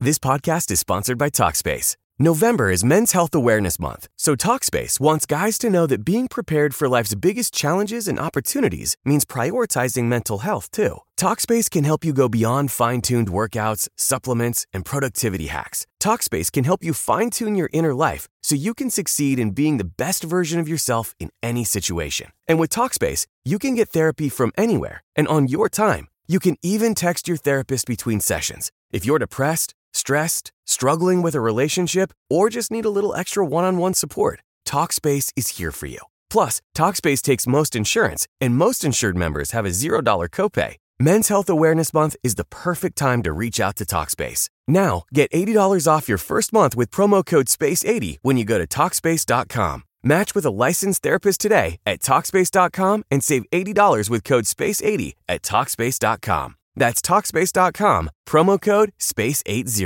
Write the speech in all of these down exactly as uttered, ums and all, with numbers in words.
This podcast is sponsored by Talkspace. November is Men's Health Awareness Month, so Talkspace wants guys to know that being prepared for life's biggest challenges and opportunities means prioritizing mental health, too. Talkspace can help you go beyond fine-tuned workouts, supplements, and productivity hacks. Talkspace can help you fine-tune your inner life so you can succeed in being the best version of yourself in any situation. And with Talkspace, you can get therapy from anywhere and on your time. You can even text your therapist between sessions. If you're depressed, stressed, struggling with a relationship, or just need a little extra one-on-one support, Talkspace is here for you. Plus, Talkspace takes most insurance, and most insured members have a zero dollars copay. Men's Health Awareness Month is the perfect time to reach out to Talkspace. Now, get eighty dollars off your first month with promo code space eighty when you go to Talkspace dot com. Match with a licensed therapist today at Talkspace dot com and save eighty dollars with code space eighty at Talkspace dot com. That's Talkspace dot com, promo code space eighty.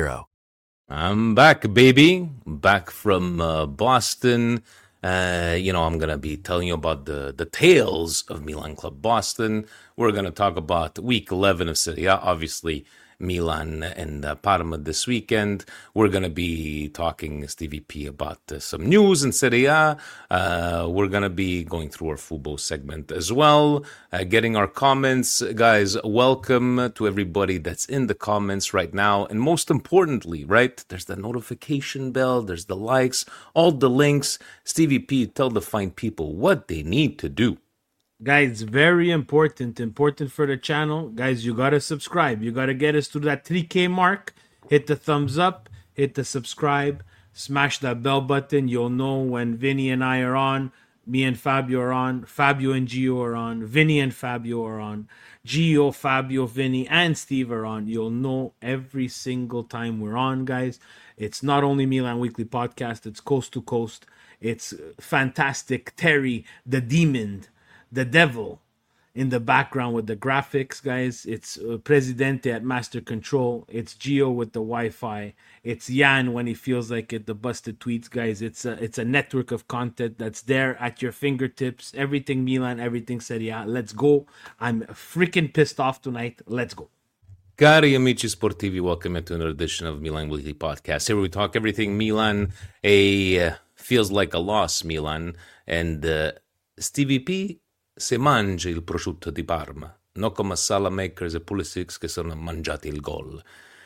I'm back, baby. Back from uh, Boston. Uh, you know, I'm going to be telling you about the, the tales of Milan Club Boston. We're going to talk about week eleven of Serie A, obviously Milan and uh, Parma this weekend. We're going to be talking, Stevie P, about uh, some news in Serie A. Uh, we're going to be going through our Fubo segment as well, uh, getting our comments. Guys, welcome to everybody that's in the comments right now. And most importantly, right, there's the notification bell, there's the likes, all the links. Stevie P, tell the fine people what they need to do. Guys, very important, important for the channel. Guys, you got to subscribe. You got to get us to that three K mark. Hit the thumbs up, hit the subscribe, smash that bell button. You'll know when Vinny and I are on, me and Fabio are on, Fabio and Gio are on, Vinny and Fabio are on, Gio, Fabio, Vinny, and Steve are on. You'll know every single time we're on, guys. It's not only Milan Weekly Podcast, it's coast to coast. It's fantastic. Terry, the demon, the devil in the background with the graphics, guys. It's uh, Presidente at Master Control. It's Gio with the Wi-Fi. It's Jan when he feels like it, the busted tweets, guys. It's a, it's a network of content that's there at your fingertips. Everything Milan, everything Serie A. Let's go. I'm freaking pissed off tonight. Let's go. Cari amici sportivi, welcome to another edition of Milan Weekly Podcast. Here we talk everything Milan, a uh, feels like a loss Milan, and uh, Stevie P se mangia il prosciutto di Parma, non come Salamakers e Pulisic che sono mangiati il gol.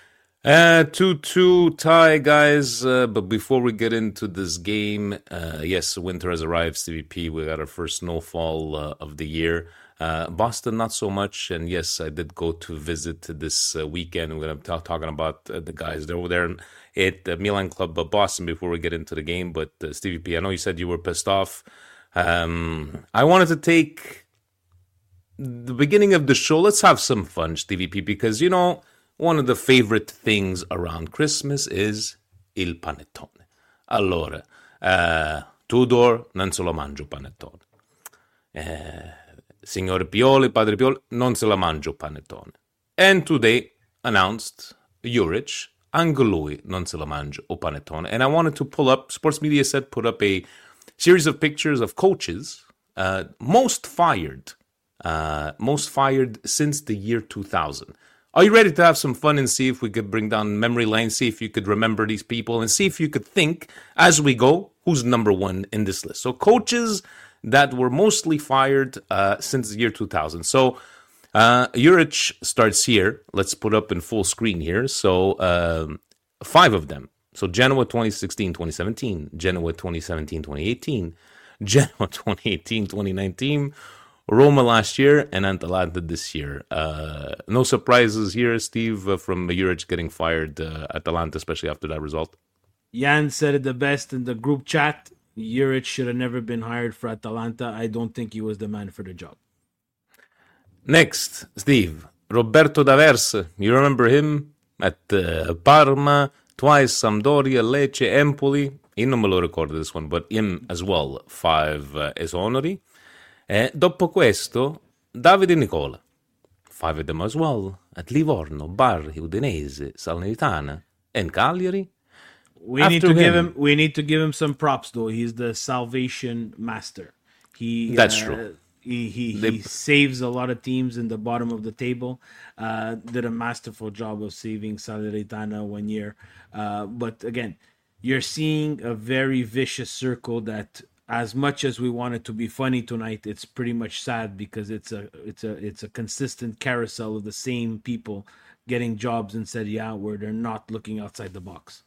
Uh, two two tie, guys, uh, but before we get into this game, uh, yes, winter has arrived, Stevie P, we got our first snowfall uh, of the year. Uh, Boston, not so much, and yes, I did go to visit this uh, weekend. We're going to be talking about uh, the guys that were there at the Milan Club of Boston before we get into the game, but uh, Stevie P, I know you said you were pissed off. Um, I wanted to take the beginning of the show. Let's have some fun, Stevie P, because, you know, one of the favorite things around Christmas is il panettone. Allora, uh, Tudor non se lo mangio panettone. Uh, Signor Pioli, Padre Pioli, non se la mangio panettone. And today announced Juric, anche lui non se la mangio o panettone. And I wanted to pull up, Sports Media said, put up a series of pictures of coaches uh, most fired, uh, most fired since the year two thousand. Are you ready to have some fun and see if we could bring down memory lane, see if you could remember these people, and see if you could think, as we go, who's number one in this list? So coaches that were mostly fired uh, since the year two thousand. So uh, Juric starts here. Let's put up in full screen here. So um, five of them. So Genoa twenty sixteen twenty seventeen, Genoa twenty seventeen twenty eighteen, Genoa twenty eighteen twenty nineteen, Roma last year, and Atalanta this year. Uh, no surprises here, Steve, uh, from Juric getting fired, uh, Atalanta, especially after that result. Jan said it the best in the group chat. Juric should have never been hired for Atalanta. I don't think he was the man for the job. Next, Steve, Roberto D'Aversa. You remember him at uh, Parma, twice Sampdoria, Lecce, Empoli. Io non me lo ricordo this one, but him as well, five uh, esoneri. Eh, dopo questo, Davide Nicola, five of them as well, at Livorno, Bari, Udinese, Salernitana, and Cagliari. We After need to him, give him. We need to give him some props, though. He's the salvation master. He. That's uh, true. He he, They, he saves a lot of teams in the bottom of the table. Uh, did a masterful job of saving Salernitana one year. Uh, but again, you're seeing a very vicious circle that, as much as we want it to be funny tonight, it's pretty much sad because it's a it's a it's a consistent carousel of the same people getting jobs in Serie A where they're not looking outside the box.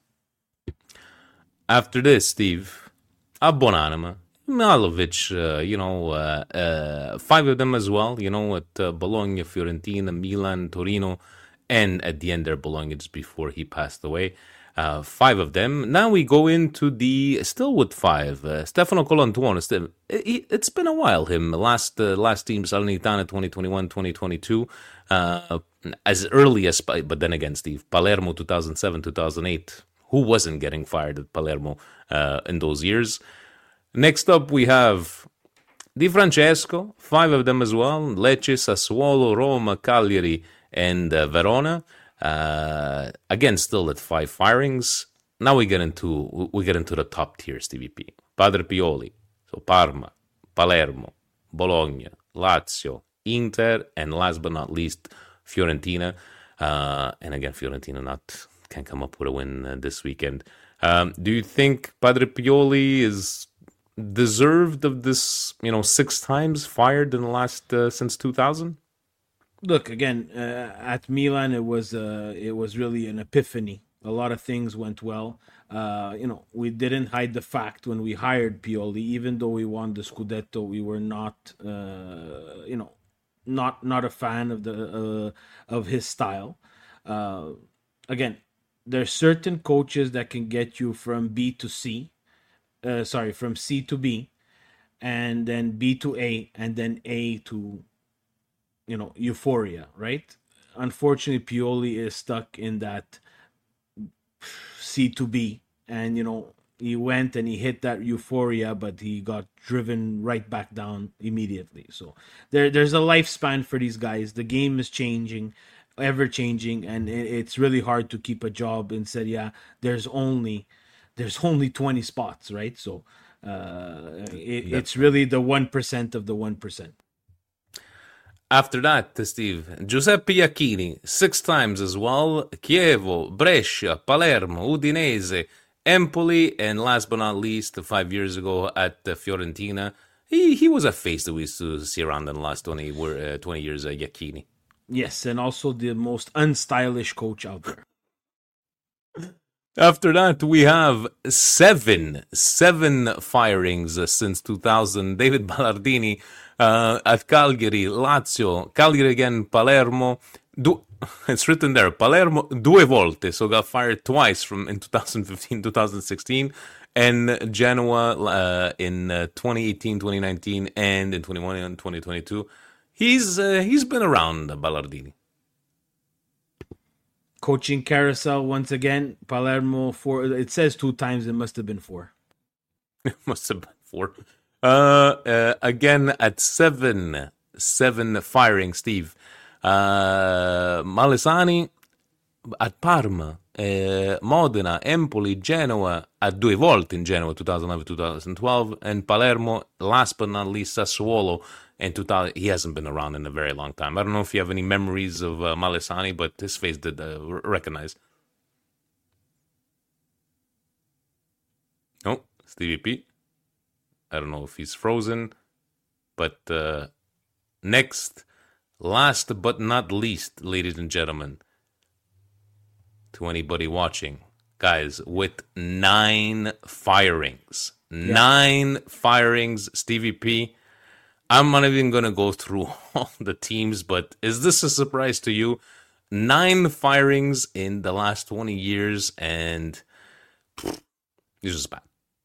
after this, Steve, a Bonanima, Malovic, uh, you know, uh, uh, five of them as well, you know, at uh, Bologna, Fiorentina, Milan, Torino, and at the end there, Bologna just before he passed away. Uh, five of them. Now we go into the, still with five, uh, Stefano Colantuono. Still, it, it's been a while, him. Last uh, last team, Salernitana, twenty twenty-one, twenty twenty-two. Uh, as early as, but then again, Steve, Palermo, two thousand seven, two thousand eight. Who wasn't getting fired at Palermo uh, in those years? Next up, we have Di Francesco, five of them as well. Lecce, Sassuolo, Roma, Cagliari, and uh, Verona. Uh, again, still at five firings. Now we get into we get into the top tiers, T V P. Padre Pioli, so Parma, Palermo, Bologna, Lazio, Inter, and last but not least, Fiorentina. Uh, and again, Fiorentina not can come up with a win uh, this weekend. Um, do you think Padre Pioli is deserved of this? You know, six times fired in the last uh, since two thousand. Look, again, uh, at Milan, it was uh, it was really an epiphany. A lot of things went well. Uh, you know, we didn't hide the fact when we hired Pioli, even though we won the Scudetto, we were not, uh, you know, not not a fan of the uh, of his style. Uh, again, there's certain coaches that can get you from B to C, uh, sorry, from C to B, and then B to A, and then A to, you know, euphoria, right? Unfortunately, Pioli is stuck in that C to B, and you know, he went and he hit that euphoria, but he got driven right back down immediately. So there, there's a lifespan for these guys. The game is changing, ever changing, and it, it's really hard to keep a job in Serie A. There's only, there's only twenty spots, right? So uh, it, it's really the one percent of the one percent. After that, Steve, Giuseppe Iachini, six times as well, Chievo, Brescia, Palermo, Udinese, Empoli, and last but not least, five years ago at uh, Fiorentina. He he was a face that we used to see around in the last twenty, uh, twenty years, uh, Iachini. Yes, and also the most unstylish coach out there. After that, we have seven, seven firings uh, since two thousand. David Ballardini uh, at Cagliari, Lazio, Cagliari again, Palermo. Du- it's written there, Palermo due volte, so got fired twice from in twenty fifteen, twenty sixteen, and Genoa uh, in uh, twenty eighteen, twenty nineteen, and in twenty-one and twenty twenty-two. He's uh, he's been around, Ballardini. Coaching carousel once again. Palermo four. It says two times. It must have been four. It must have been four. Uh, uh, again at seven, seven firing. Steve, uh, Malesani at Parma, uh, Modena, Empoli, Genoa at due volte in Genoa, twenty eleven, twenty twelve, and Palermo. Last but not least, Sassuolo. And two thousand, he hasn't been around in a very long time. I don't know if you have any memories of uh, Malesani, but his face did uh, recognize. Oh, Stevie P. I don't know if he's frozen. But uh, next, last but not least, ladies and gentlemen, to anybody watching, guys, with nine firings. Yeah. Nine firings, Stevie P. I'm not even going to go through all the teams, but is this a surprise to you? Nine firings in the last twenty years, and pff, this is bad.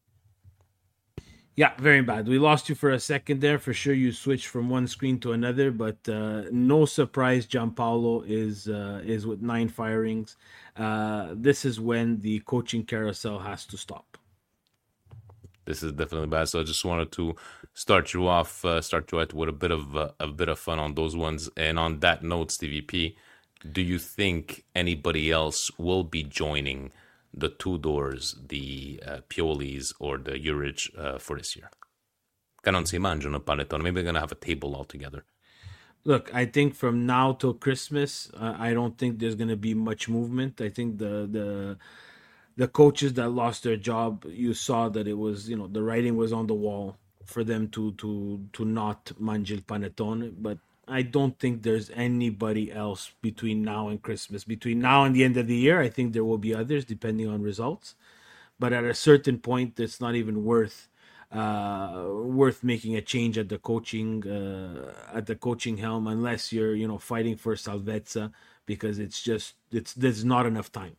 Yeah, very bad. We lost you for a second there. For sure, you switched from one screen to another, but uh, no surprise, Gianpaolo is uh, is with nine firings. Uh, this is when the coaching carousel has to stop. This is definitely bad. So I just wanted to start you off, uh, start you out with a bit of uh, a bit of fun on those ones. And on that note, Stevie P, do you think anybody else will be joining the two doors, the uh, Piolis or the Juric uh, for this year? che non si mangiano il panettone. Maybe they're going to have a table altogether. Look, I think from now till Christmas, uh, I don't think there's going to be much movement. I think the the the coaches that lost their job, you saw that it was, you know, the writing was on the wall for them to to to not mangi il panettone. But I don't think there's anybody else between now and Christmas. Between now and the end of the year, I think there will be others depending on results. But at a certain point, it's not even worth uh, worth making a change at the coaching uh, at the coaching helm unless you're, you know, fighting for salvezza, because it's just it's there's not enough time.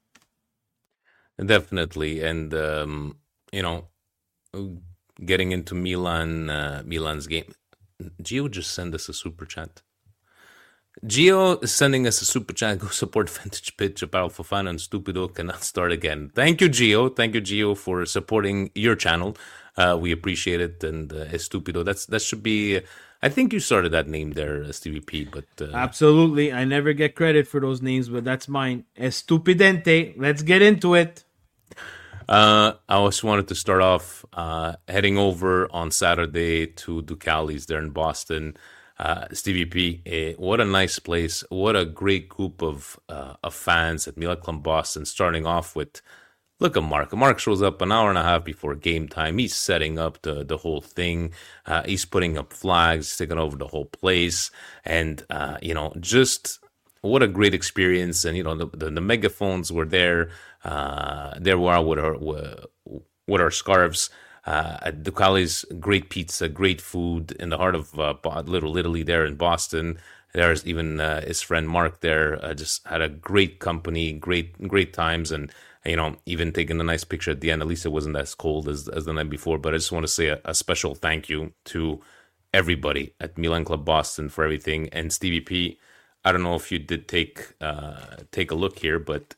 Definitely, and um, you know, getting into Milan, uh, Milan's game. Gio just send us a super chat. Gio is sending us a super chat. Go support Vintage Pitch. Apparel Fofana and Stupido cannot start again. Thank you, Gio. Thank you, Gio, for supporting your channel. Uh, we appreciate it. And uh, Stupido, that's that should be. I think you started that name there, uh, Stevie P. But uh, absolutely, I never get credit for those names, but that's mine. Estupidente. Let's get into it. Uh, I also wanted to start off uh, heading over on Saturday to Ducali's there in Boston. Uh, Stevie P, eh, what a nice place. What a great group of uh, of fans at Milan Club Boston, starting off with, look at Mark. Mark shows up an hour and a half before game time. He's setting up the, the whole thing. Uh, he's putting up flags, taking over the whole place. And, uh, you know, just what a great experience. And, you know, the, the, the megaphones were there. Uh, there we are with our, with our scarves. Uh, at Ducali's, great pizza, great food in the heart of uh, Little Italy there in Boston. There's even uh, his friend Mark there. Uh, just had a great company, great great times, and you know, even taking a nice picture at the end. At least it wasn't as cold as, as the night before. But I just want to say a, a special thank you to everybody at Milan Club Boston for everything. And Stevie P, I don't know if you did take uh, take a look here, but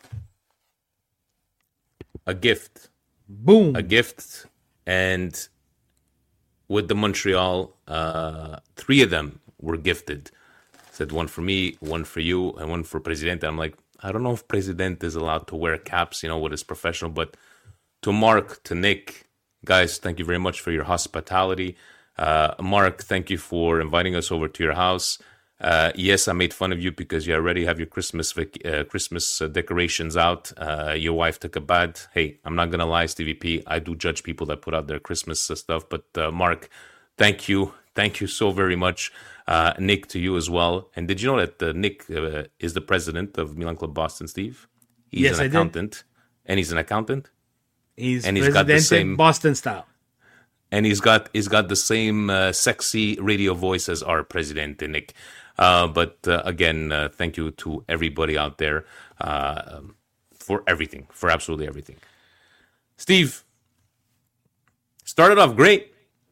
a gift, boom, a gift. And with the Montreal, uh, three of them were gifted. Said one for me, one for you, and one for Presidente. I'm like, I don't know if Presidente is allowed to wear caps, you know, with his professional. But to Mark, to Nick, guys, thank you very much for your hospitality. Uh, Mark, thank you for inviting us over to your house. Uh, yes, I made fun of you because you already have your Christmas vac- uh, Christmas uh, decorations out. Uh, your wife took a bath. Hey, I'm not going to lie, Stevie P. I do judge people that put out their Christmas uh, stuff. But uh, Mark, thank you. Thank you so very much. Uh, Nick, to you as well. And did you know that uh, Nick uh, is the president of Milan Club Boston, Steve? He's yes, an I accountant. Did. And he's an accountant. He's, and he's got the same Boston style. And he's got he's got the same uh, sexy radio voice as our Presidente, Nick. Uh, but uh, again, uh, thank you to everybody out there uh, for everything, for absolutely everything. Steve, started off great.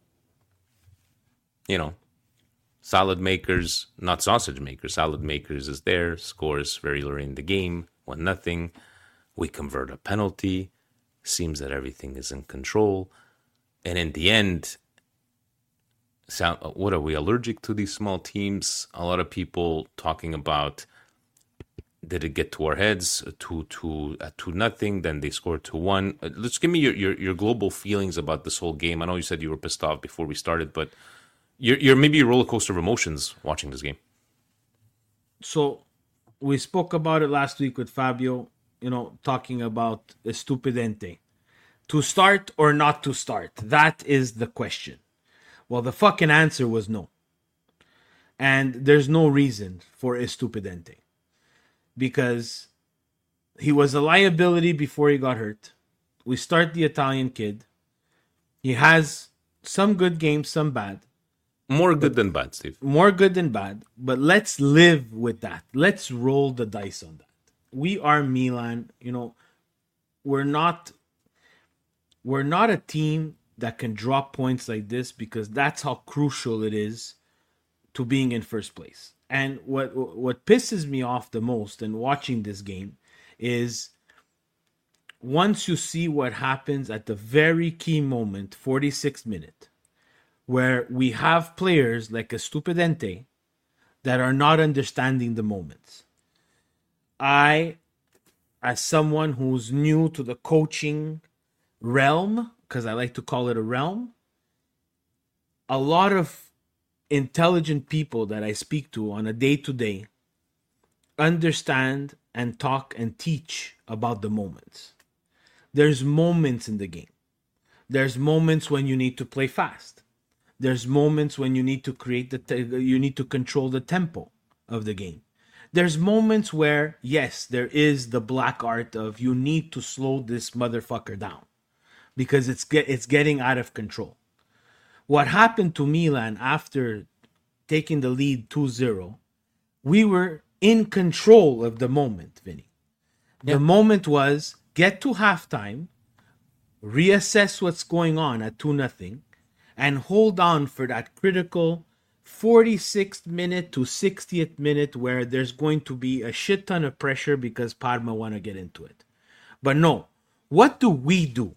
You know, salad makers, not sausage makers. Salad makers is there. Scores very early in the game, one nothing. We convert a penalty. Seems that everything is in control. And in the end, so what are we, allergic to these small teams? A lot of people talking about, did it get to our heads? Two, two, uh, two nothing. Then they scored two one. Uh, let's give me your, your your global feelings about this whole game. I know you said you were pissed off before we started, but you're you're maybe a roller coaster of emotions watching this game. So we spoke about it last week with Fabio. You know, talking about Estupidente, to start or not to start. That is the question. Well, the fucking answer was no. And there's no reason for Estupidente. Because he was a liability before he got hurt. We start the Italian kid. He has some good games, some bad. More good than bad, Steve. More good than bad. But let's live with that. Let's roll the dice on that. We are Milan. You know, we're not... We're not a team that can drop points like this because that's how crucial it is to being in first place. And what what pisses me off the most in watching this game is once you see what happens at the very key moment, forty-sixth minute, where we have players like Estupidente that are not understanding the moments. I, as someone who's new to the coaching realm, because I like to call it a realm, a lot of intelligent people that I speak to on a day-to-day understand and talk and teach about the moments. There's moments in the game. There's moments when you need to play fast. There's moments when you need to create the te- you need to control the tempo of the game. There's moments where, yes, there is the black art of you need to slow this motherfucker down because it's get it's getting out of control. What happened to Milan after taking the lead two zero, we were in control of the moment, Vinny. The yeah. moment was get to halftime, reassess what's going on at two nothing, and hold on for that critical forty-sixth minute to sixtieth minute where there's going to be a shit ton of pressure because Parma want to get into it. But no, what do we do?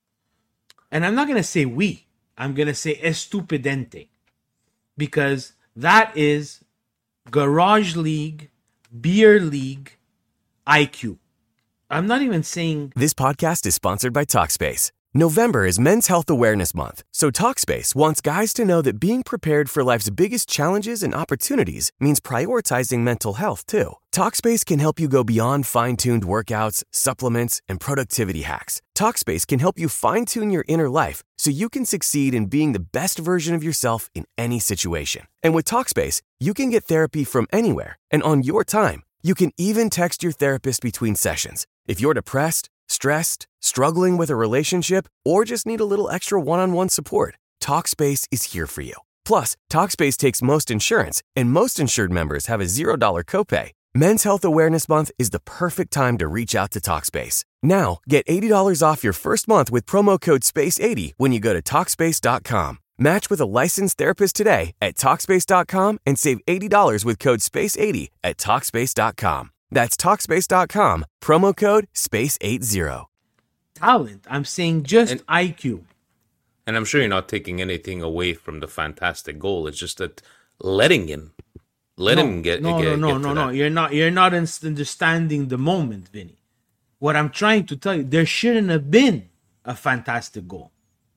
And I'm not going to say we. I'm going to say estupidente. Because that is garage league, beer league, I Q. I'm not even saying... This podcast is sponsored by Talkspace. November is Men's Health Awareness Month, so Talkspace wants guys to know that being prepared for life's biggest challenges and opportunities means prioritizing mental health, too. Talkspace can help you go beyond fine-tuned workouts, supplements, and productivity hacks. Talkspace can help you fine-tune your inner life so you can succeed in being the best version of yourself in any situation. And with Talkspace, you can get therapy from anywhere and on your time. You can even text your therapist between sessions. If you're depressed, stressed, struggling with a relationship, or just need a little extra one-on-one support, Talkspace is here for you. Plus, Talkspace takes most insurance, and most insured members have a zero dollars copay. Men's Health Awareness Month is the perfect time to reach out to Talkspace. Now, get eighty dollars off your first month with promo code space eighty when you go to Talkspace dot com. Match with a licensed therapist today at Talkspace dot com and save eighty dollars with code space eighty at Talkspace dot com. That's Talkspace dot com, promo code space eighty. Talent. I'm saying just and, I Q. And I'm sure you're not taking anything away from the fantastic goal. It's just that letting him, let no, him get. No, get, no, no, get no, no. That. You're not. You're not understanding the moment, Vinny. What I'm trying to tell you, there shouldn't have been a fantastic goal.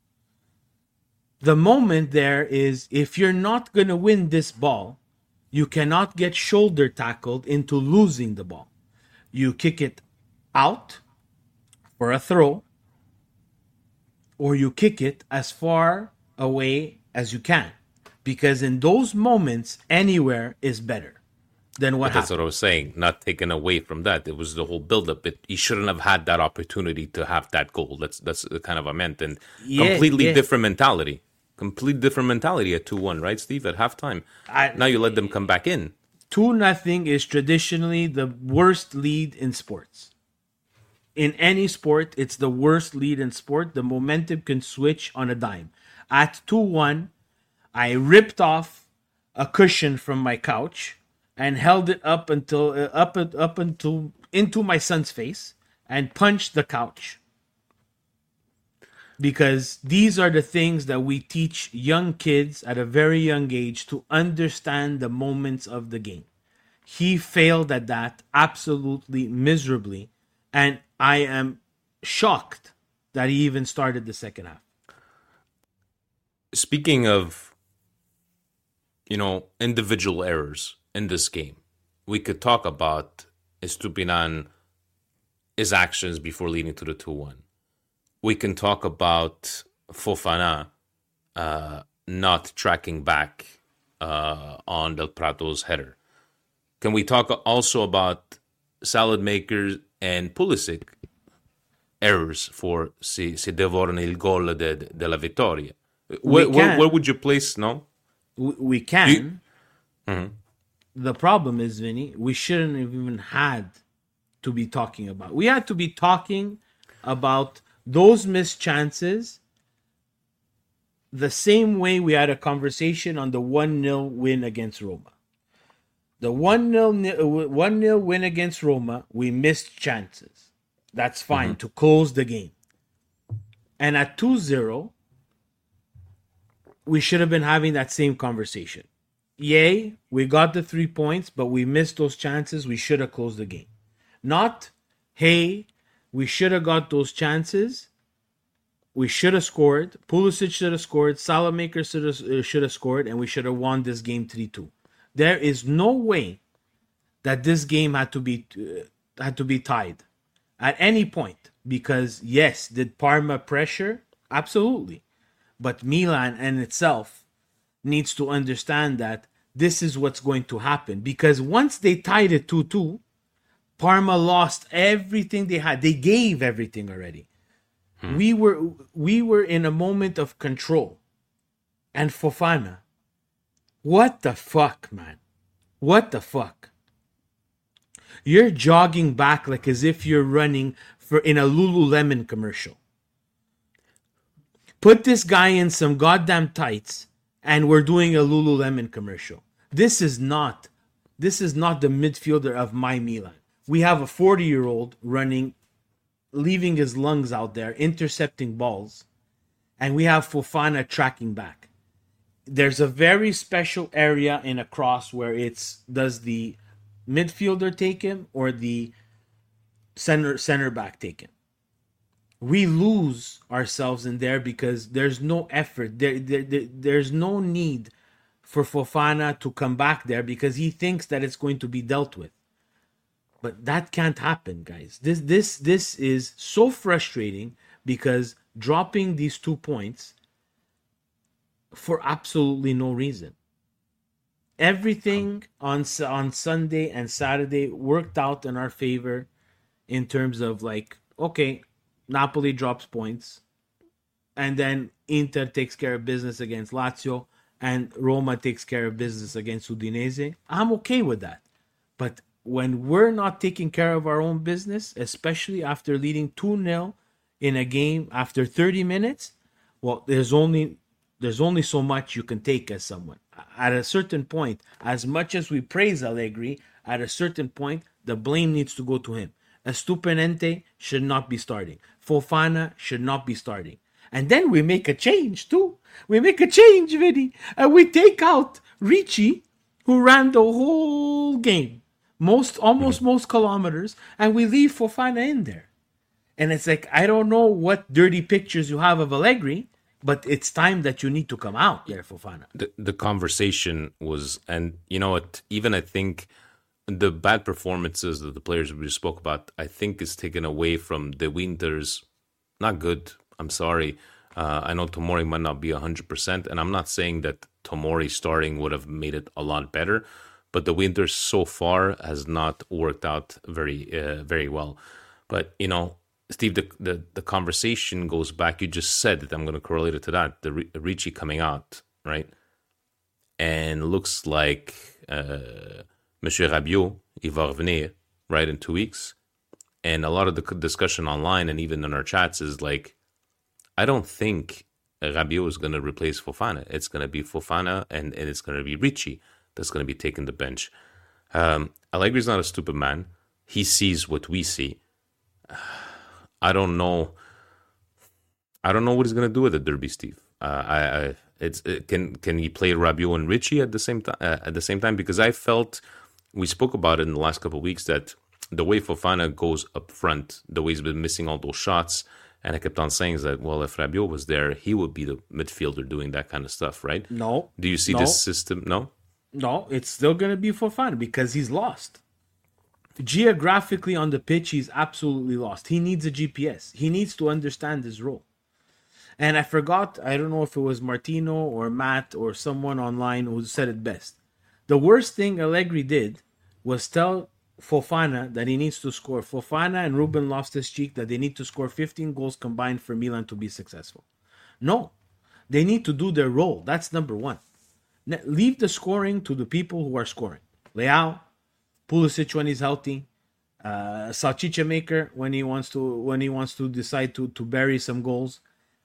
The moment there is, if you're not going to win this ball, you cannot get shoulder tackled into losing the ball. You kick it out for a throw, or you kick it as far away as you can. Because in those moments, anywhere is better than what but that's happened. what I was saying. Not taken away from that. It was the whole build-up. It, he shouldn't have had that opportunity to have that goal. That's that's kind of what I meant. And yeah, completely yeah. different mentality. Complete different mentality at two one, right, Steve? At halftime. I, now you let them come back in. two nothing is traditionally the worst lead in sports. In any sport, it's the worst lead in sport. The momentum can switch on a dime. At two one, I ripped off a cushion from my couch and held it up until uh, up up until into my son's face and punched the couch. Because these are the things that we teach young kids at a very young age to understand the moments of the game. He failed at that absolutely miserably, and I am shocked that he even started the second half. Speaking of, you know, individual errors in this game, we could talk about Estupinan, his actions before leading to the two one. We can talk about Fofana uh, not tracking back uh, on Del Prato's header. Can we talk also about salad makers and Pulisic errors for si, si devorano il gol de, de, della vittoria? Where, where, where would you place, no? We, we can. You, mm-hmm. The problem is, Vinny, we shouldn't have even had to be talking about. We had to be talking about those missed chances the same way we had a conversation on the one nil win against Roma. The one nil win against Roma, we missed chances. That's fine, mm-hmm. to close the game. And at two zero, we should have been having that same conversation. Yay, we got the three points, but we missed those chances. We should have closed the game. Not, hey, we should have got those chances, we should have scored. Pulisic should have scored. Salamaker should have, uh, should have scored, and we should have won this game three two. There is no way that this game had to be uh, had to be tied at any point, because yes, did Parma pressure? Absolutely. But Milan in itself needs to understand that this is what's going to happen, because once they tied it two two, Parma lost everything they had. They gave everything already. Hmm. We were we were in a moment of control. And Fofana, what the fuck, man? What the fuck? You're jogging back like as if you're running for in a Lululemon commercial. Put this guy in some goddamn tights and we're doing a Lululemon commercial. This is not this is not the midfielder of my Milan. We have a forty-year-old running, leaving his lungs out there, intercepting balls, and we have Fofana tracking back. There's a very special area in a cross where it's, does the midfielder take him or the center center back take him? We lose ourselves in there because there's no effort. There, there, there there's no need for Fofana to come back there because he thinks that it's going to be dealt with. But that can't happen, guys. This this this is so frustrating because dropping these two points for absolutely no reason. Everything on on Sunday and Saturday worked out in our favor in terms of like, okay, Napoli drops points, and then Inter takes care of business against Lazio, and Roma takes care of business against Udinese. I'm okay with that. But when we're not taking care of our own business, especially after leading two nil in a game after thirty minutes, well, there's only there's only so much you can take as someone. At a certain point, as much as we praise Allegri, at a certain point, the blame needs to go to him. Estupiñán should not be starting. Fofana should not be starting. And then we make a change too. We make a change, Vinny. And we take out Ricci, who ran the whole game. Most, almost mm-hmm. most kilometers. And we leave Fofana in there. And it's like, I don't know what dirty pictures you have of Allegri, but it's time that you need to come out there, Fofana. The, the conversation was, and you know what, even I think the bad performances that the players we spoke about, I think is taken away from the Winters. Not good. I'm sorry. Uh, I know Tomori might not be one hundred percent, and I'm not saying that Tomori starting would have made it a lot better, but the Winters so far has not worked out very, uh, very well. But, you know, Steve, the, the, the conversation goes back. You just said that. I'm going to correlate it to that. The Ricci coming out, right? And looks like uh, Monsieur Rabiot, il va revenir, right, in two weeks. And a lot of the discussion online and even in our chats is like, I don't think Rabiot is going to replace Fofana. It's going to be Fofana and, and it's going to be Ricci that's going to be taking the bench. Um, Allegri's not a stupid man. He sees what we see. I don't know. I don't know what he's going to do with the derby, Steve. Uh, I, I it's it, can can he play Rabiot and Ricci at the same time? Uh, at the same time, because I felt we spoke about it in the last couple of weeks that the way Fofana goes up front, the way he's been missing all those shots, and I kept on saying that, well, if Rabiot was there, he would be the midfielder doing that kind of stuff, right? No. Do you see no. this system? No. No, it's still going to be Fofana because he's lost. Geographically on the pitch, he's absolutely lost. He needs a G P S. He needs to understand his role. And I forgot, I don't know if it was Martino or Matt or someone online who said it best. The worst thing Allegri did was tell Fofana that he needs to score. Fofana and Ruben Loftus-Cheek that they need to score fifteen goals combined for Milan to be successful. No, they need to do their role. That's number one. Leave the scoring to the people who are scoring. Leao, Pulisic when he's healthy, uh, Salchicha Maker when he wants to when he wants to decide to, to bury some goals.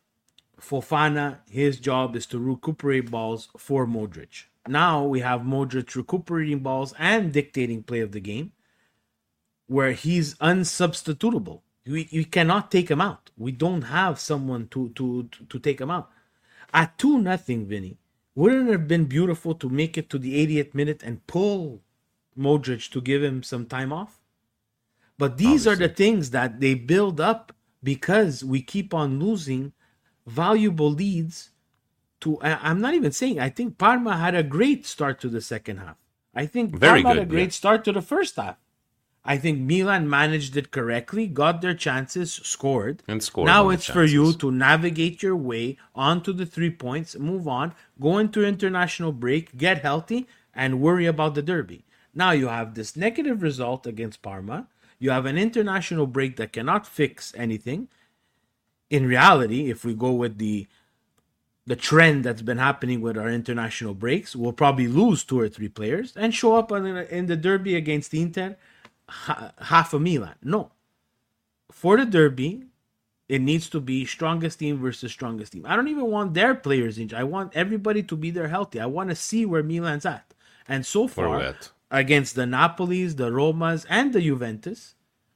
Fofana, his job is to recuperate balls for Modric. Now we have Modric recuperating balls and dictating play of the game, where he's unsubstitutable. We you cannot take him out. We don't have someone to to to take him out. At two nothing, Vinny, wouldn't it have been beautiful to make it to the eightieth minute and pull Modric to give him some time off? But these Obviously. are the things that they build up because we keep on losing valuable leads to, I'm not even saying, I think Parma had a great start to the second half. I think Very Parma good, had a great yeah. start to the first half. I think Milan managed it correctly, got their chances, scored. And scored Now on the it's for you chances. to navigate your way onto the three points, move on, go into international break, get healthy, and worry about the derby. Now you have this negative result against Parma. You have an international break that cannot fix anything. In reality, if we go with the the trend that's been happening with our international breaks, we'll probably lose two or three players and show up on, in the derby against Inter ha, half a Milan. No. For the derby, it needs to be strongest team versus strongest team. I don't even want their players injured. I want everybody to be there healthy. I want to see where Milan's at. And so far, against the Napolis, the Romas, and the Juventus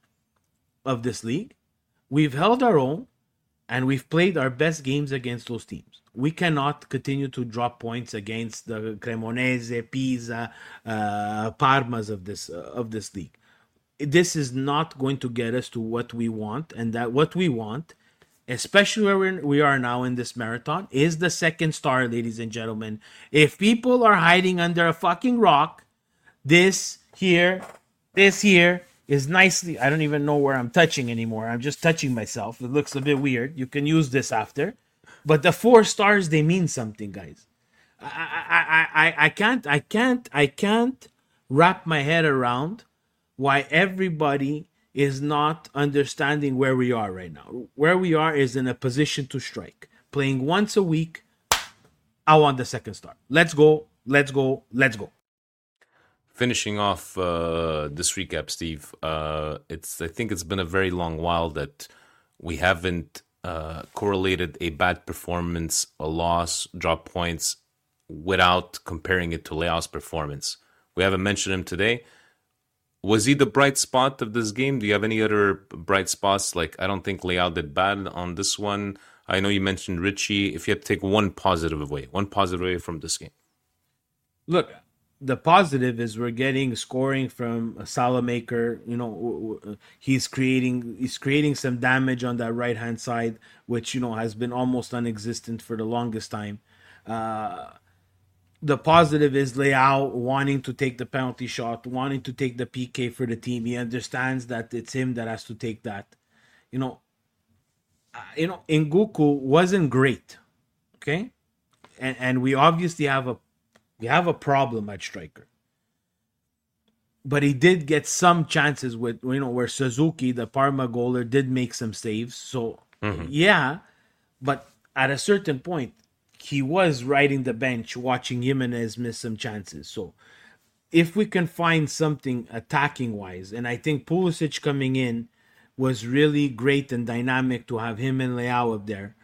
of this league, we've held our own and we've played our best games against those teams. We cannot continue to drop points against the Cremonese, Pisa, uh, Parmas of this uh, of this league. This is not going to get us to what we want, and that what we want, especially where we're, we are now in this marathon, is the second star, ladies and gentlemen. If people are hiding under a fucking rock, this here, this here is nicely, I don't even know where I'm touching anymore. I'm just touching myself. It looks a bit weird. You can use this after. But the four stars, they mean something, guys. I, I, I, I can't, I can't, I can't wrap my head around why everybody is not understanding where we are right now. Where we are is in a position to strike. Playing once a week, I want the second star. Let's go, let's go, let's go. Finishing off uh, this recap, Steve, uh, it's I think it's been a very long while that we haven't uh, correlated a bad performance, a loss, drop points, without comparing it to Leao's performance. We haven't mentioned him today. Was he the bright spot of this game? Do you have any other bright spots? Like, I don't think Leao did bad on this one. I know you mentioned Richie. If you had to take one positive away, one positive away from this game. Look, the positive is we're getting scoring from a Salamaker. You know, he's creating he's creating some damage on that right hand side, which you know has been almost non-existent for the longest time. Uh, the positive is Leao wanting to take the penalty shot, wanting to take the P K for the team. He understands that it's him that has to take that. You know, uh, you know, Nguku wasn't great, okay, and and we obviously have a. We have a problem at striker. But he did get some chances with, you know, where Suzuki, the Parma goaler, did make some saves. So, mm-hmm. yeah, but at a certain point, he was riding the bench watching Jimenez miss some chances. So, if we can find something attacking-wise, and I think Pulisic coming in was really great and dynamic to have him and Leao up there.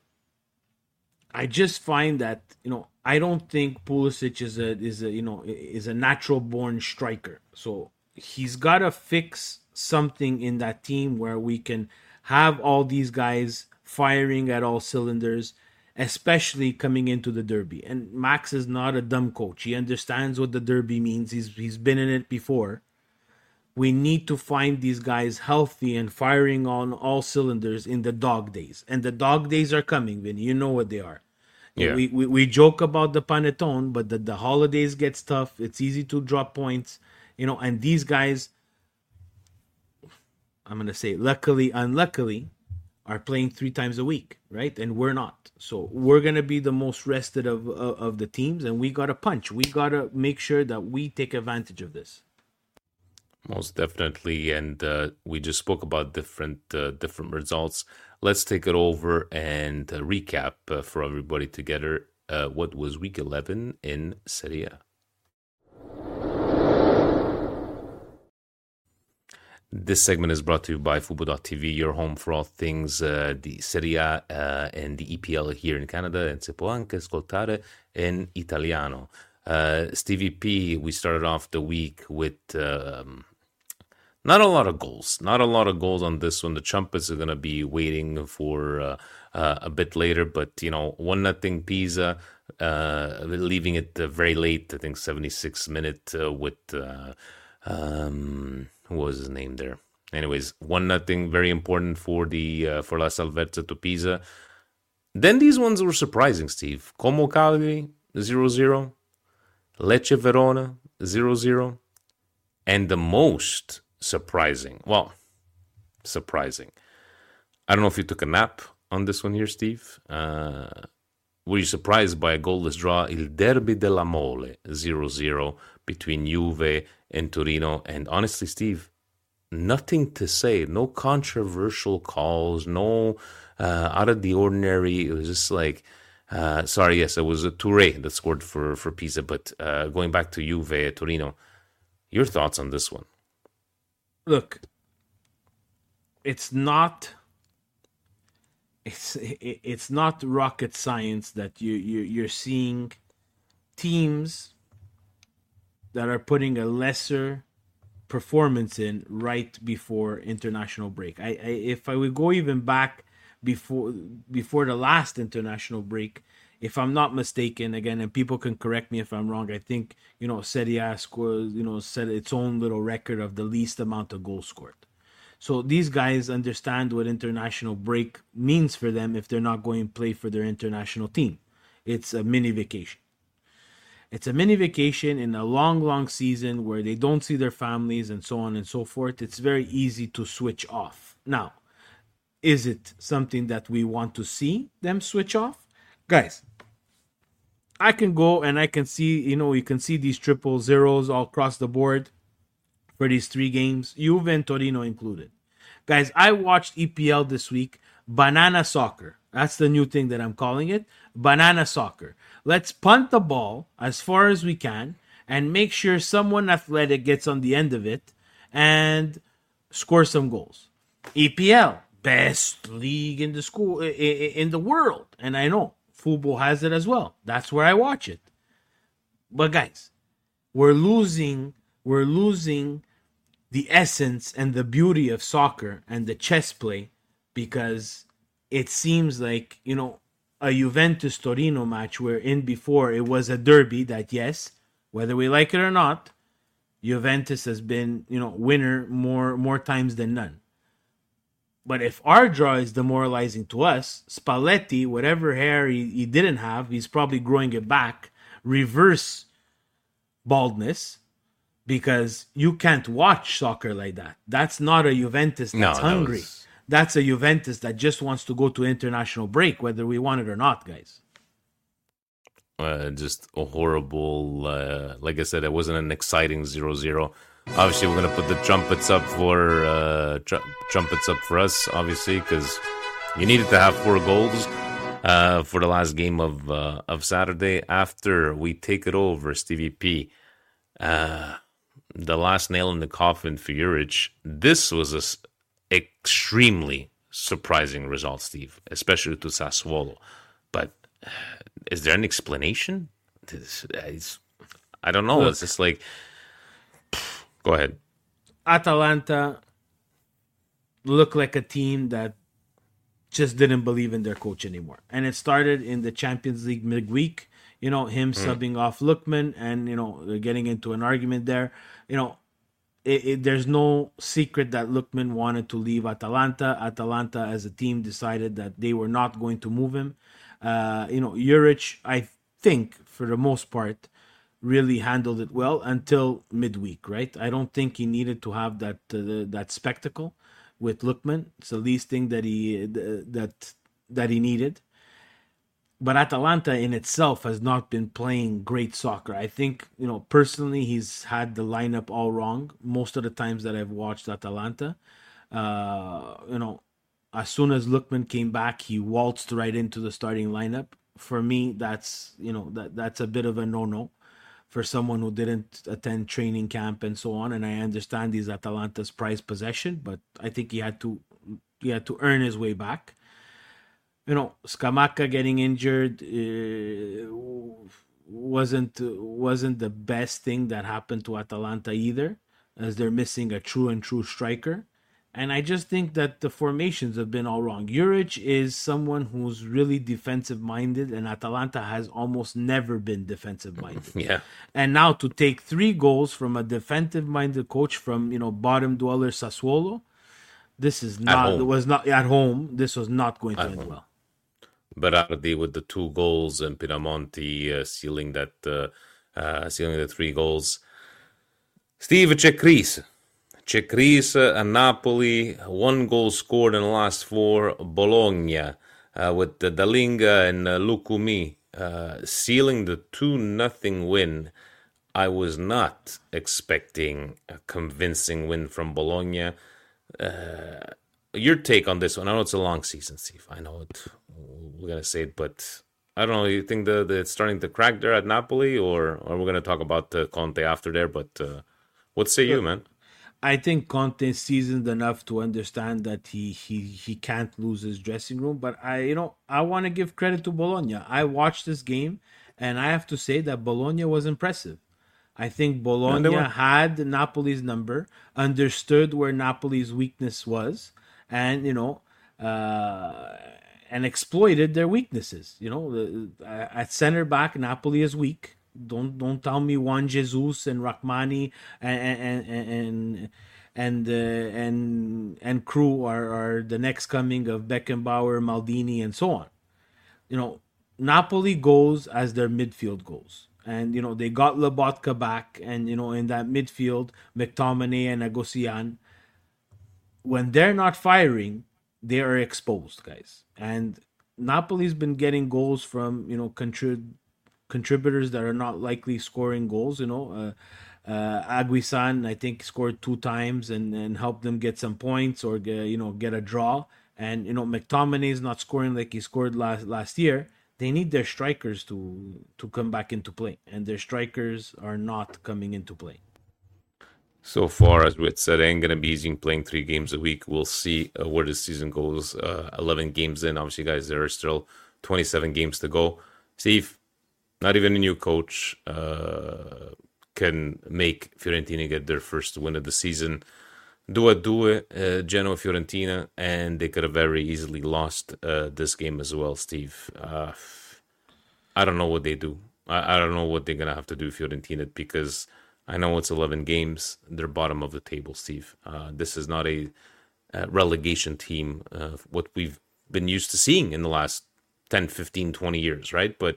I just find that, you know, I don't think Pulisic is a is a you know is a natural born striker. So he's got to fix something in that team where we can have all these guys firing at all cylinders, especially coming into the derby. And Max is not a dumb coach. He understands what the derby means. He's he's been in it before. We need to find these guys healthy and firing on all cylinders in the dog days. And the dog days are coming, Vinny. You know what they are. Yeah. We, we we joke about the panettone, but the, the holidays gets tough. It's easy to drop points, you know, and these guys, I'm going to say, luckily, unluckily, are playing three times a week, right? And we're not. So we're going to be the most rested of, of, of the teams, and we got to punch. We got to make sure that we take advantage of this. Most definitely, and uh, we just spoke about different uh, different results. Let's take it over and uh, recap uh, for everybody together uh, what was week eleven in Serie A. This segment is brought to you by Fubo dot T V, your home for all things uh, the Serie A uh, and the E P L here in Canada, and si può anche ascoltare in italiano. Uh, Stevie P, we started off the week with um, not a lot of goals. Not a lot of goals on this one. The Trumpets are going to be waiting for uh, uh, a bit later, but, you know, one nothing Pisa, uh, leaving it uh, very late, I think seventy-sixth minute uh, with, uh, um, who was his name there? Anyways, one nothing, very important for the uh, for La Salvezza to Pisa. Then these ones were surprising, Steve. Como Cagliari, zero zero. Lecce Verona, zero zero. And the most surprising, well, surprising. I don't know if you took a nap on this one here, Steve. Uh, were you surprised by a goalless draw? Il Derby della Mole, zero zero, between Juve and Torino. And honestly, Steve, nothing to say. No controversial calls. No uh, out of the ordinary. It was just like, uh, sorry, yes, it was a Touré that scored for, for Pisa. But uh, going back to Juve, Torino, your thoughts on this one? Look, it's not... It's it's not rocket science that you, you you're seeing teams that are putting a lesser performance in right before international break. I, I if I would go even back before before the last international break, if I'm not mistaken, again, and people can correct me if I'm wrong, I think you know Serie A scored you know set its own little record of the least amount of goals scored. So these guys understand what international break means for them if they're not going to play for their international team. It's a mini vacation. It's a mini vacation in a long, long season where they don't see their families and so on and so forth. It's very easy to switch off. Now, is it something that we want to see them switch off? Guys, I can go and I can see, you know, you can see these triple zeros all across the board for these three games, Juve and Torino included. Guys, I watched E P L this week, banana soccer. That's the new thing that I'm calling it, banana soccer. Let's punt the ball as far as we can and make sure someone athletic gets on the end of it and score some goals. E P L, best league in the school in the world, and I know football has it as well. That's where I watch it. But guys, we're losing, we're losing the essence and the beauty of soccer and the chess play because it seems like, you know, a Juventus-Torino match where in before it was a derby that, yes, whether we like it or not, Juventus has been, you know, winner more more times than none. But if our draw is demoralizing to us, Spalletti, whatever hair he, he didn't have, he's probably growing it back, reverse baldness, because you can't watch soccer like that. That's not a Juventus that's no, hungry. That was... That's a Juventus that just wants to go to international break, whether we want it or not, guys. Uh, just a horrible, uh, like I said, it wasn't an exciting zero zero. Obviously, we're going to put the trumpets up for uh, tr- trumpets up for us, obviously, because you needed to have four goals uh, for the last game of uh, of Saturday. After we take it over, Stevie P, uh, the last nail in the coffin for Juric. This was an s- extremely surprising result, Steve, especially to Sassuolo. But uh, is there an explanation? This, it's, I don't know. Look, it's just like, pff, go ahead. Atalanta looked like a team that just didn't believe in their coach anymore. And it started in the Champions League midweek. You know, him mm. subbing off Lookman and, you know, getting into an argument there. You know, it, it, there's no secret that Lookman wanted to leave Atalanta. Atalanta as a team decided that they were not going to move him. Uh, you know, Juric, I think, for the most part, really handled it well until midweek, right? I don't think he needed to have that uh, that spectacle with Lookman. It's the least thing that he uh, that that he needed. But Atalanta in itself has not been playing great soccer. I think, you know, personally, he's had the lineup all wrong most of the times that I've watched Atalanta. Uh, you know, as soon as Lookman came back, he waltzed right into the starting lineup. For me, that's, you know, that that's a bit of a no-no for someone who didn't attend training camp and so on. And I understand he's Atalanta's prized possession, but I think he had to he had to earn his way back. You know, Scamacca getting injured uh, wasn't wasn't the best thing that happened to Atalanta either, as they're missing a true and true striker. And I just think that the formations have been all wrong. Juric is someone who's really defensive-minded, and Atalanta has almost never been defensive-minded. Yeah. And now to take three goals from a defensive-minded coach from, you know, bottom dweller Sassuolo, this is not was not at home. This was not going to end well. Berardi with the two goals and Pinamonti uh, sealing that uh, uh, sealing the three goals. Steve, c'è crisi. C'è crisi a Napoli. One goal scored in the last four. Bologna uh, with the Dalinga and uh, Lukumi uh, sealing the two nothing win. I was not expecting a convincing win from Bologna. Uh, your take on this one? I know it's a long season, Steve. I know it. We're gonna say it, but I don't know. You think that it's starting to crack there at Napoli, or, or we're gonna talk about uh, Conte after there? But uh, what say you, man? I think Conte is seasoned enough to understand that he he he can't lose his dressing room. But I, you know, I want to give credit to Bologna. I watched this game, and I have to say that Bologna was impressive. I think Bologna Yeah, had Napoli's number, understood where Napoli's weakness was, and you know, uh, and exploited their weaknesses. You know, at center back, Napoli is weak. Don't don't tell me Juan Jesus and Rachmani and and and and uh, and, and crew are, are the next coming of Beckenbauer, Maldini, and so on. You know, Napoli goes as their midfield goes. And, you know, they got Lobotka back. And, you know, in that midfield, McTominay and Agosian, when they're not firing, they are exposed, guys. And Napoli's been getting goals from, you know, contrib- contributors that are not likely scoring goals. You know, uh, uh, Aguisan, I think, scored two times and, and helped them get some points or, get, you know, get a draw. And, you know, McTominay is not scoring like he scored last last year. They need their strikers to to come back into play, and their strikers are not coming into play. So far, as we had said, it ain't gonna be easy playing three games a week. We'll see uh, where the season goes. Uh, Eleven games in, obviously, guys. There are still twenty-seven games to go. Steve, not even a new coach uh, can make Fiorentina get their first win of the season. Due due, uh, Genoa Fiorentina, and they could have very easily lost uh, this game as well, Steve. Uh, I don't know what they do. I, I don't know what they're going to have to do, Fiorentina, because I know it's eleven games. They're bottom of the table, Steve. Uh, this is not a, a relegation team, uh, what we've been used to seeing in the last ten, fifteen, twenty years, right? But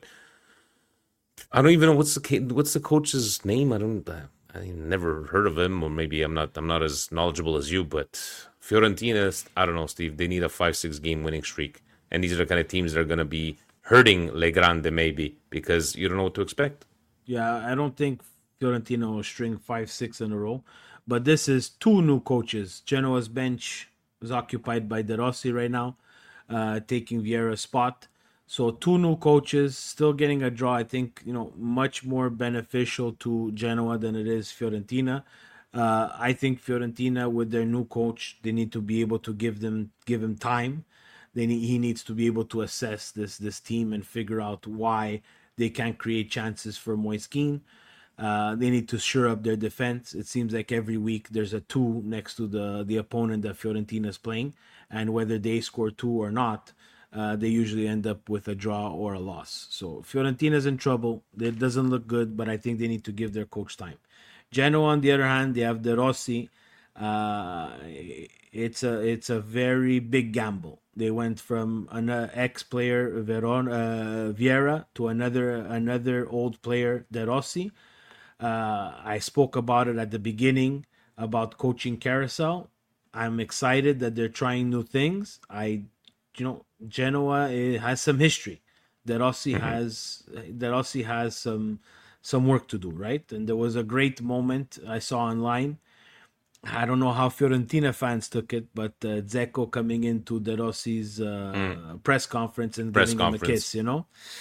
I don't even know what's the what's the coach's name. I don't... Uh, I never heard of him, or maybe I'm not I'm not as knowledgeable as you, but Fiorentina, I don't know, Steve, they need a five six game winning streak, and these are the kind of teams that are going to be hurting Le Grande maybe, because you don't know what to expect. Yeah, I don't think Fiorentina will string five six in a row, but this is two new coaches. Genoa's bench is occupied by De Rossi right now, uh, taking Vieira's spot. So two new coaches, still getting a draw. I think, you know, much more beneficial to Genoa than it is Fiorentina. Uh, I think Fiorentina, with their new coach, they need to be able to give them give him time. They need, he needs to be able to assess this this team and figure out why they can't create chances for Moiskin. Uh, they need to shore up their defense. It seems like every week there's a two next to the the opponent that Fiorentina is playing, and whether they score two or not, Uh, they usually end up with a draw or a loss. So Fiorentina's in trouble. It doesn't look good, but I think they need to give their coach time. Genoa, on the other hand, they have De Rossi. Uh, it's a it's a very big gamble. They went from an uh, ex-player Veron uh, Vieira to another another old player, De Rossi. Uh, I spoke about it at the beginning about coaching carousel. I'm excited that they're trying new things. I, you know, Genoa has some history. De Rossi mm-hmm. has De Rossi has some some work to do, right? And there was a great moment I saw online. I don't know how Fiorentina fans took it, but uh, Dzeko coming into De Rossi's uh, mm. press conference and press giving conference. him a kiss, you know?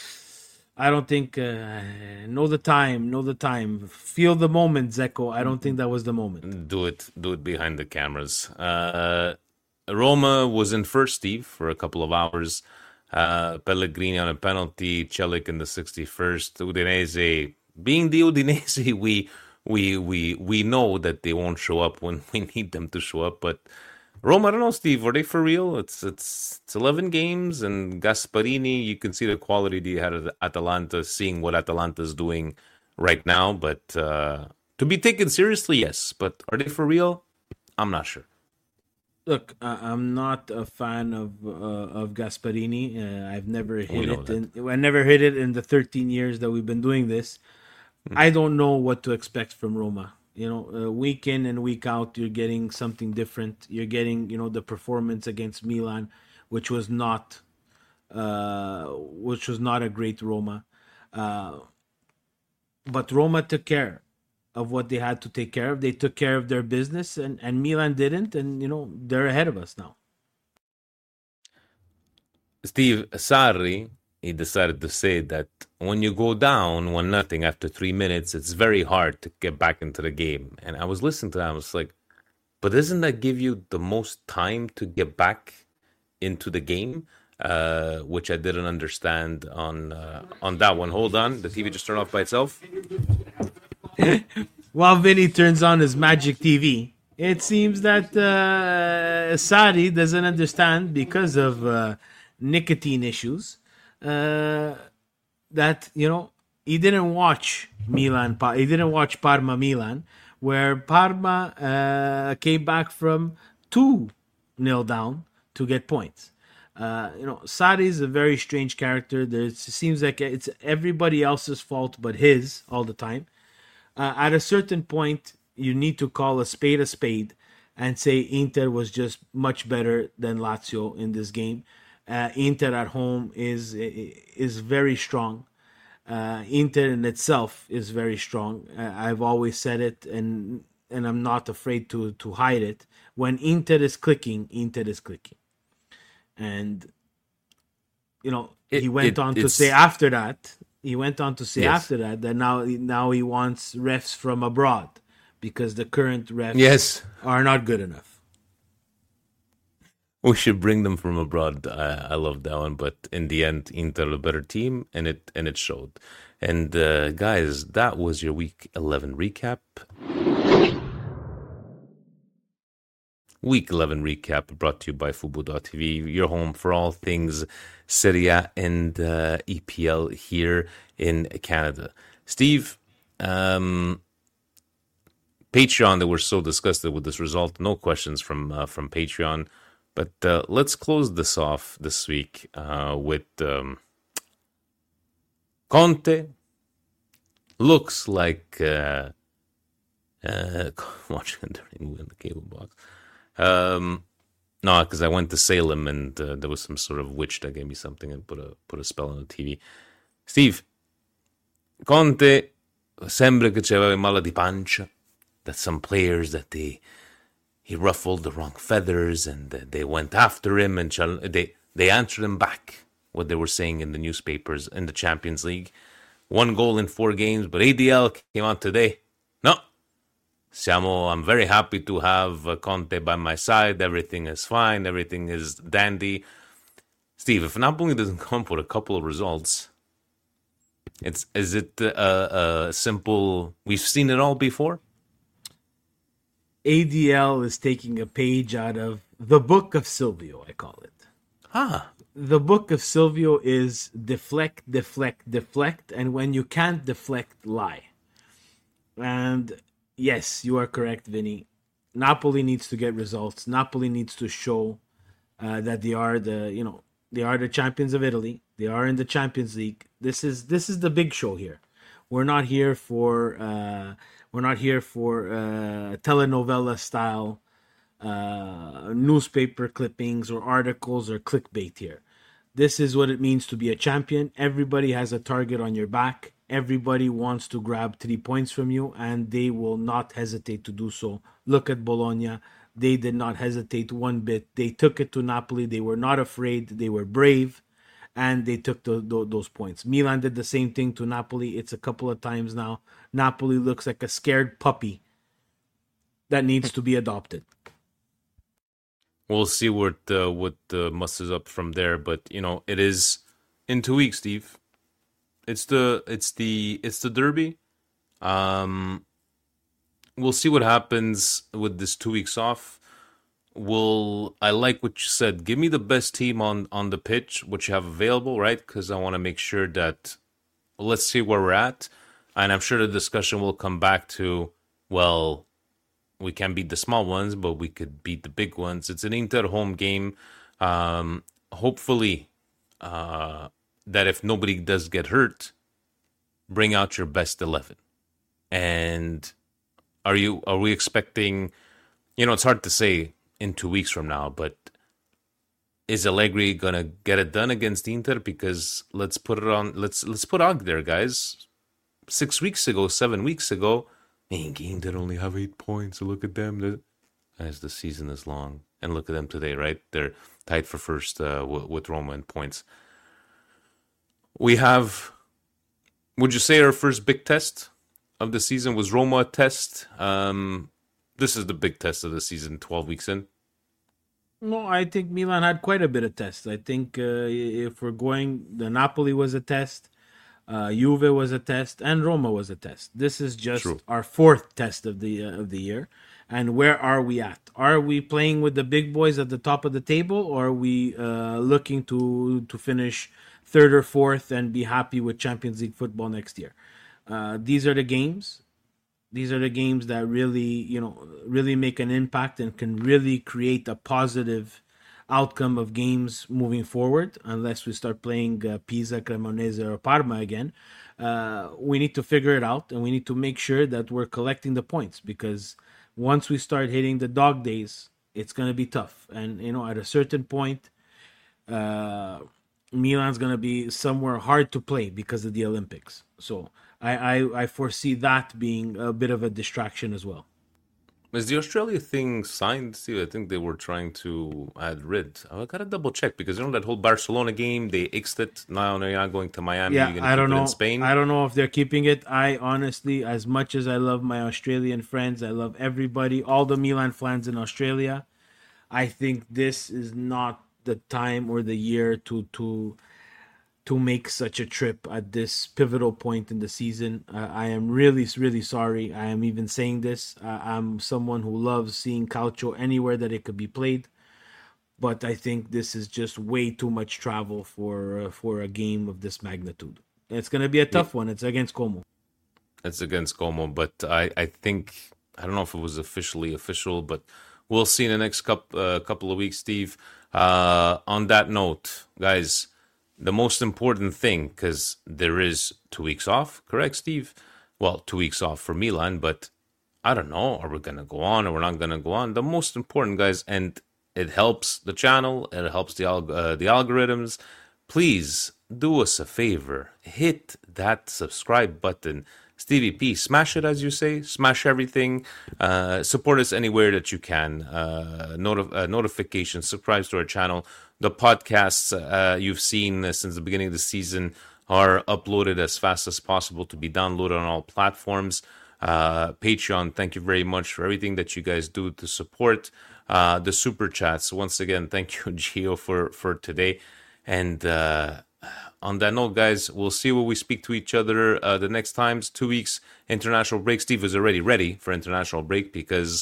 I don't think, uh, know the time, know the time. Feel the moment, Dzeko. I don't think that was the moment. Do it, do it behind the cameras. Uh, Roma was in first, Steve, for a couple of hours. Uh, Pellegrini on a penalty, Celik in the sixty-first. Udinese, being the Udinese, we... We we we know that they won't show up when we need them to show up. But Rome, I don't know, Steve, are they for real? It's it's it's eleven games, and Gasparini, you can see the quality they had at Atalanta, seeing what Atalanta is doing right now. But uh, to be taken seriously, yes. But are they for real? I'm not sure. Look, uh, I'm not a fan of uh, of Gasparini. Uh, I've never We hit know it that. in. I never hit it in the thirteen years that we've been doing this. I don't know what to expect from Roma. You know, uh, week in and week out, you're getting something different. You're getting, you know, the performance against Milan, which was not, uh, which was not a great Roma. Uh, but Roma took care of what they had to take care of. They took care of their business, and and Milan didn't, and you know they're ahead of us now. Steve Sarri, he decided to say that when you go down one nothing after three minutes, it's very hard to get back into the game. And I was listening to that, I was like, but doesn't that give you the most time to get back into the game? Uh, which I didn't understand on uh, on that one. Hold on, the T V just turned off by itself. While Vinny turns on his magic T V, it seems that uh, Sari doesn't understand because of uh, nicotine issues. Uh, that you know he didn't watch Milan. He didn't watch Parma Milan, where Parma uh, came back from two nil down to get points. Uh, you know, Sari is a very strange character. There's, it seems like it's everybody else's fault but his all the time. Uh, at a certain point, you need to call a spade a spade and say Inter was just much better than Lazio in this game. Uh, Inter at home is is very strong. Uh, Inter in itself is very strong. Uh, I've always said it, and and I'm not afraid to to hide it. When Inter is clicking, Inter is clicking. And you know, It, he went it, on to it's- say after that, he went on to say Yes. after that that now now he wants refs from abroad because the current refs Yes, are not good enough. we should bring them from abroad. I, I love that one, but in the end, Inter a better team, and it and it showed. And uh, guys, that was your week eleven recap. Week eleven recap brought to you by Fubo dot T V, your home for all things Serie A and uh, E P L here in Canada. Steve, um, Patreon, they were so disgusted with this result. No questions from uh, from Patreon. But uh, let's close this off this week uh, with um, Conte. Looks like uh, uh, watching during movie in the cable box. Um, no, because I went to Salem and uh, there was some sort of witch that gave me something and put a put a spell on the T V. Steve, Conte sembra che c'aveva male di pancia. That some players that they he ruffled the wrong feathers and uh, they went after him and chal- they they answered him back what they were saying in the newspapers in the Champions League. One goal in four games, but A D L came out today. No. Siamo, I'm very happy to have uh, Conte by my side. Everything is fine. Everything is dandy. Steve, if Napoli doesn't come up with a couple of results, it's is it a, a simple, we've seen it all before? A D L is taking a page out of the book of Silvio, I call it. Ah, The book of Silvio is deflect, deflect, deflect, and when you can't deflect, lie. And yes, you are correct, Vinny. Napoli needs to get results. Napoli needs to show uh, that they are the, you know, they are the champions of Italy. They are in the Champions League. This is this is the big show here. We're not here for uh, we're not here for uh, telenovela style uh, newspaper clippings or articles or clickbait here. This is what it means to be a champion. Everybody has a target on your back. Everybody wants to grab three points from you, and they will not hesitate to do so. Look at Bologna. They did not hesitate one bit. They took it to Napoli. They were not afraid. They were brave, and they took the, the, those points. Milan did the same thing to Napoli. It's a couple of times now. Napoli looks like a scared puppy that needs to be adopted. we'll see what uh, what uh, musters up from there. But you know, it is in two weeks, Steve. It's the it's the it's the derby. Um, we'll see what happens with this two weeks off. Will I like what you said? Give me the best team on on the pitch, which you have available, right? Because I want to make sure that let's see where we're at, and I'm sure the discussion will come back to well, we can't beat the small ones, but we could beat the big ones. It's an Inter home game. Um, hopefully, uh, that if nobody does get hurt, bring out your best eleven. And are you are we expecting? You know, it's hard to say in two weeks from now, but is Allegri gonna get it done against Inter? Because let's put it on. Let's let's put Og there, guys. Six weeks ago, seven weeks ago, man, Inter only have eight points. Look at them. As the season is long, and look at them today, right? They're tied for first uh, w- with Roma in points. We have. Would you say our first big test of the season was Roma a test? Um, this is the big test of the season. Twelve weeks in. No, I think Milan had quite a bit of tests. I think uh, if we're going, the Napoli was a test, uh, Juve was a test, and Roma was a test. This is just True. Our fourth test of the uh, of the year. And where are we at? Are we playing with the big boys at the top of the table, or are we uh, looking to to finish third or fourth and be happy with Champions League football next year? Uh, these are the games. These are the games that really, you know, really make an impact and can really create a positive outcome of games moving forward. Unless we start playing uh, Pisa, Cremonese, or Parma again, uh, we need to figure it out, and we need to make sure that we're collecting the points, because once we start hitting the dog days, it's going to be tough. And, you know, at a certain point, uh, Milan's going to be somewhere hard to play because of the Olympics. So I, I, I foresee that being a bit of a distraction as well. Is the Australia thing signed, Steve? I think they were trying to add Rid. I got to double check, because you know that whole Barcelona game, they ixed it. Now they're not going to Miami. Yeah, You're I don't keep it know. In Spain. I don't know if they're keeping it. I honestly, as much as I love my Australian friends, I love everybody, all the Milan fans in Australia. I think this is not the time or the year to to to make such a trip at this pivotal point in the season. Uh, I am really, really sorry. I am even saying this. Uh, I'm someone who loves seeing Calcio anywhere that it could be played. But I think this is just way too much travel for uh, for a game of this magnitude. It's going to be a tough yeah. one. It's against Como. It's against Como, but I, I think, I don't know if it was officially official, but we'll see in the next couple, uh, couple of weeks, Steve. Uh, on that note, guys, the most important thing, because there is two weeks off, correct, Steve? Well, two weeks off for Milan, but I don't know, are we going to go on or we're not going to go on? The most important, guys, and it helps the channel, it helps the alg- uh, the algorithms. Please do us a favor, hit that subscribe button. Stevie P, smash it, as you say, smash everything. Uh, support us anywhere that you can. Uh, noti- uh, notifications, subscribe to our channel. The podcasts uh, you've seen uh, since the beginning of the season are uploaded as fast as possible to be downloaded on all platforms. Uh, Patreon, thank you very much for everything that you guys do to support uh, the super chats. Once again, thank you, Gio, for, for today. And uh, on that note, guys, we'll see when we speak to each other uh, the next times. Two weeks international break. Steve is already ready for international break because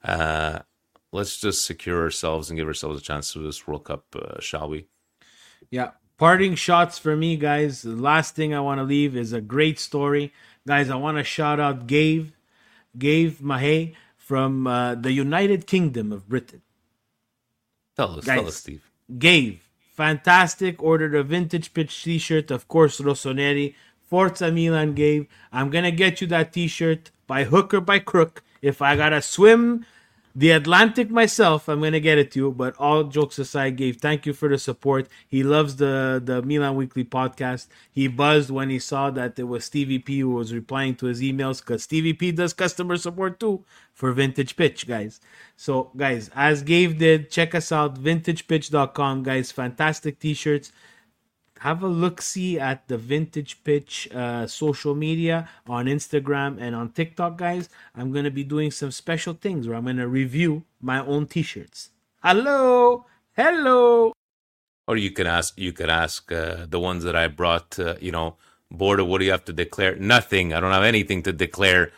uh, let's just secure ourselves and give ourselves a chance to this World Cup, uh, shall we? Yeah. Parting shots for me, guys. The last thing I want to leave is a great story. Guys, I want to shout out Gabe, Gabe Mahay from uh, the United Kingdom of Britain. Tell us, guys, tell us, Steve. Gabe, fantastic. Ordered a vintage pitch t-shirt, of course, Rossoneri. Forza Milan, Gabe. I'm going to get you that t-shirt by hook or by crook. If I got to swim the Atlantic myself, I'm going to get it to you. But all jokes aside, Gabe, thank you for the support. He loves the, the Milan Weekly podcast. He buzzed when he saw that it was Stevie P who was replying to his emails, because Stevie P does customer support too for Vintage Pitch, guys. So, guys, as Gabe did, check us out, vintage pitch dot com, guys. Fantastic t-shirts. Have a look-see at the Vintage Pitch uh, social media on Instagram and on TikTok, guys. I'm going to be doing some special things where I'm going to review my own t-shirts. Hello! Hello! Or you can ask, you could ask uh, the ones that I brought, uh, you know, Border, what do you have to declare? Nothing. I don't have anything to declare.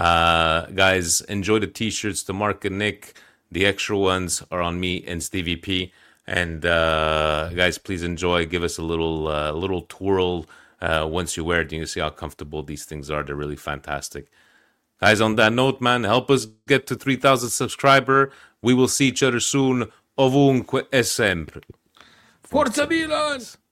Uh, guys, enjoy the t-shirts to Mark and Nick. The extra ones are on me and Stevie P. And uh, guys, please enjoy. Give us a little uh, little twirl uh, once you wear it. You can see how comfortable these things are. They're really fantastic. Guys, on that note, man, help us get to three thousand subscriber. We will see each other soon. Ovunque e sempre. Forza Milan!